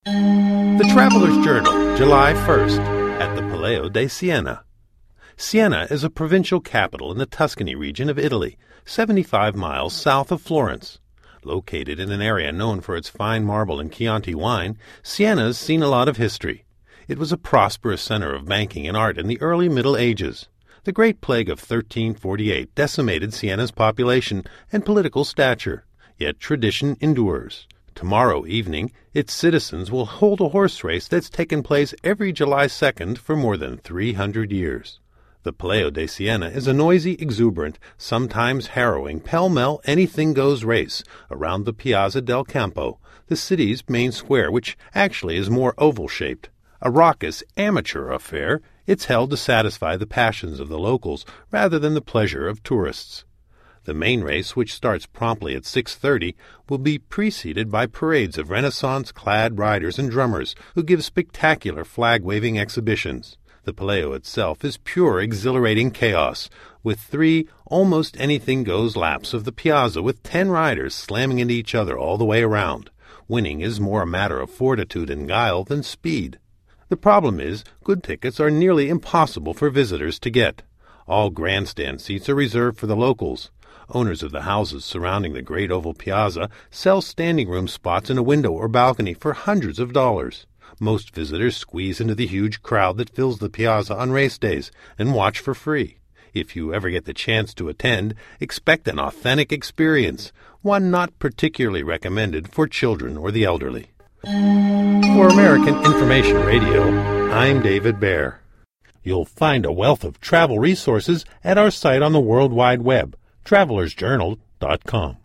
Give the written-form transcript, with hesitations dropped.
The Traveler's Journal, July 1st, at the Palais de Siena. Siena is a provincial capital in the Tuscany region of Italy, 75 miles south of Florence. Located in an area known for its fine marble and Chianti wine, Siena's seen a lot of history. It was a prosperous center of banking and art in the early Middle Ages. The Great Plague of 1348 decimated Siena's population and political stature, yet tradition endures. Tomorrow evening, its citizens will hold a horse race that's taken place every July 2nd for more than 300 years. The Palais de Siena is a noisy, exuberant, sometimes harrowing, pell-mell, anything-goes race around the Piazza del Campo, the city's main square, which actually is more oval-shaped. A raucous, amateur affair, it's held to satisfy the passions of the locals rather than the pleasure of tourists. The main race, which starts promptly at 6:30, will be preceded by parades of Renaissance-clad riders and drummers who give spectacular flag-waving exhibitions. The Palais itself is pure, exhilarating chaos, with 3 almost-anything-goes laps of the piazza with 10 riders slamming into each other all the way around. Winning is more a matter of fortitude and guile than speed. The problem is, good tickets are nearly impossible for visitors to get. All grandstand seats are reserved for the locals. Owners of the houses surrounding the great oval piazza sell standing room spots in a window or balcony for hundreds of dollars. Most visitors squeeze into the huge crowd that fills the piazza on race days and watch for free. If you ever get the chance to attend, expect an authentic experience, one not particularly recommended for children or the elderly. For American Information Radio, I'm David Baer. You'll find a wealth of travel resources at our site on the World Wide Web, travelersjournal.com.